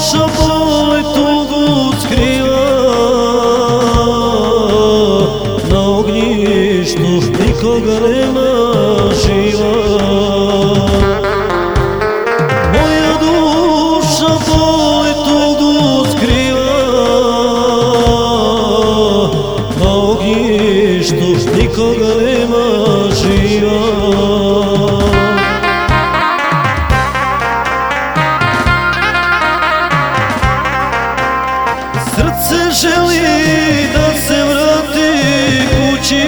duša boli, tugu skriva, na ognjištu nikoga nema živa. Moja duša boli, tugu skriva, na ognjištu nikoga nema živa. Srce želi da se vrati kući,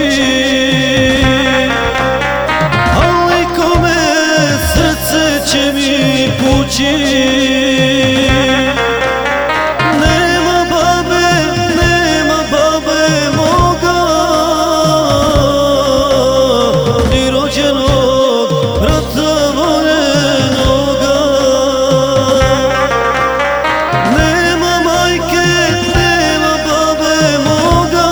ali kome srce će mi pući. Nema babe moga, ni rođenog brata voljenoga. Nema majke, nema babe moga,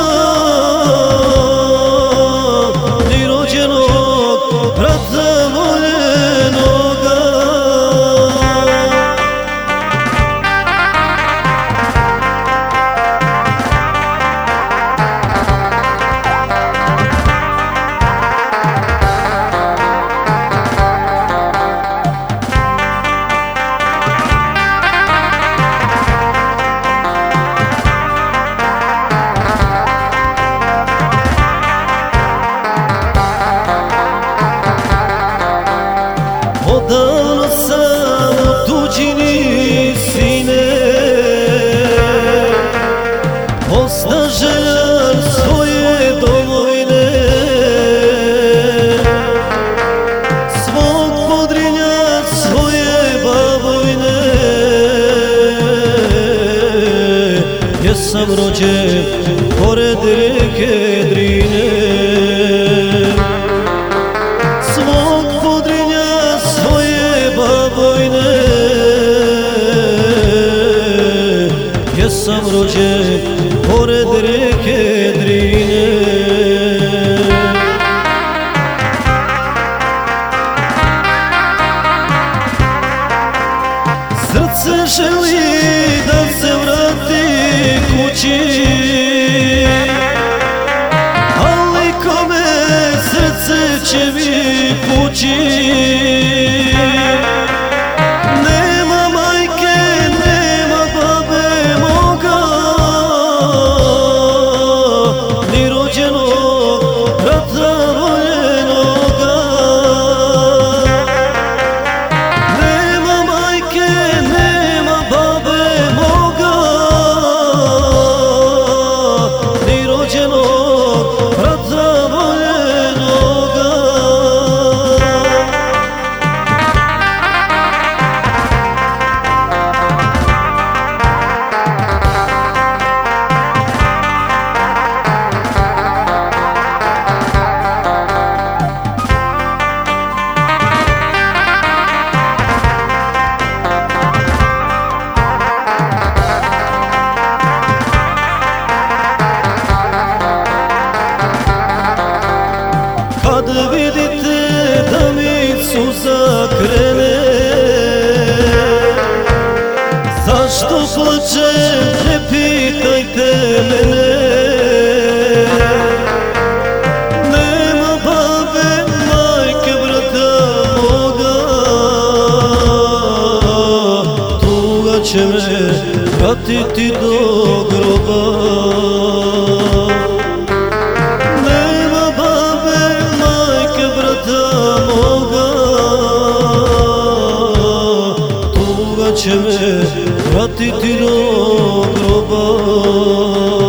ni rođenog brata voljenoga. Odavno sam u tuđini, sine, osta željan svoje domovine. Svog Podrinja, svoje babovine, gdje sam rođen pored rijeke Drine. Svog Podrinja, svoje babojne, gdje sam rođen pored rijeke Drine. Srce želi da se vrati kući, ali kome srce će mi pući. Nema majke, nema babe moga, ni rođenog brata voljenoga. Nema majke, nema babe moga, ni rođenog brata voljenoga. Kad vidite da mi suza krene, zašto plačem, ne pitajte mene. Nema babe, majke, brata moga, tuga će me pratiti do groba. Nema babe, majke, brata moga, tuga će me pratiti do groba.